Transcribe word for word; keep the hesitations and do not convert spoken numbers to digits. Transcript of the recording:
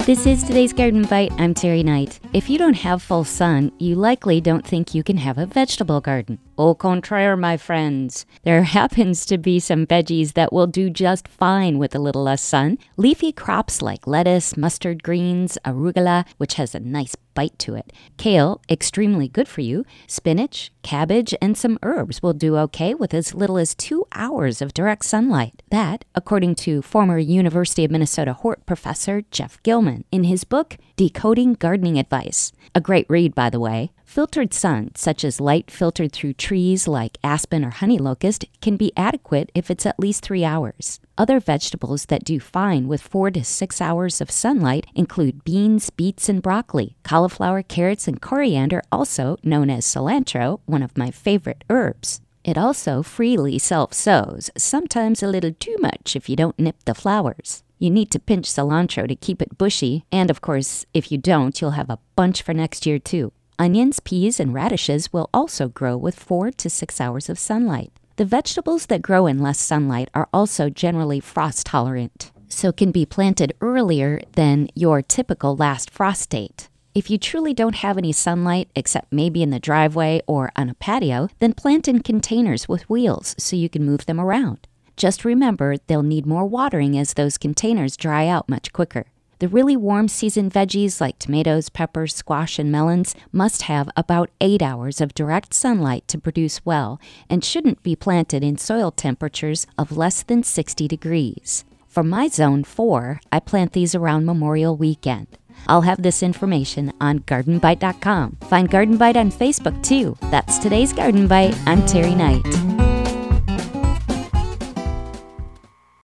This is today's Garden Bite. I'm Terry Knight. If you don't have full sun, you likely don't think you can have a vegetable garden. Au contraire, my friends. There happens to be some veggies that will do just fine with a little less sun. Leafy crops like lettuce, mustard greens, arugula, which has a nice bite to it. Kale, extremely good for you. Spinach, cabbage, and some herbs will do okay with as little as two hours of direct sunlight. That, according to former University of Minnesota Hort professor Jeff Gilman in his book, Decoding Gardening Advice. A great read, by the way. Filtered sun, such as light filtered through trees like aspen or honey locust, can be adequate if it's at least three hours. Other vegetables that do fine with four to six hours of sunlight include beans, beets, and broccoli, cauliflower, carrots, and coriander, also known as cilantro, one of my favorite herbs. It also freely self-sows, sometimes a little too much if you don't nip the flowers. You need to pinch cilantro to keep it bushy, and of course, if you don't, you'll have a bunch for next year too. Onions, peas, and radishes will also grow with four to six hours of sunlight. The vegetables that grow in less sunlight are also generally frost tolerant, so can be planted earlier than your typical last frost date. If you truly don't have any sunlight, except maybe in the driveway or on a patio, then plant in containers with wheels so you can move them around. Just remember, they'll need more watering as those containers dry out much quicker. The really warm season veggies like tomatoes, peppers, squash, and melons must have about eight hours of direct sunlight to produce well and shouldn't be planted in soil temperatures of less than sixty degrees. For my zone four, I plant these around Memorial Weekend. I'll have this information on garden bite dot com. Find Garden Bite on Facebook too. That's today's Garden Bite. I'm Terry Knight.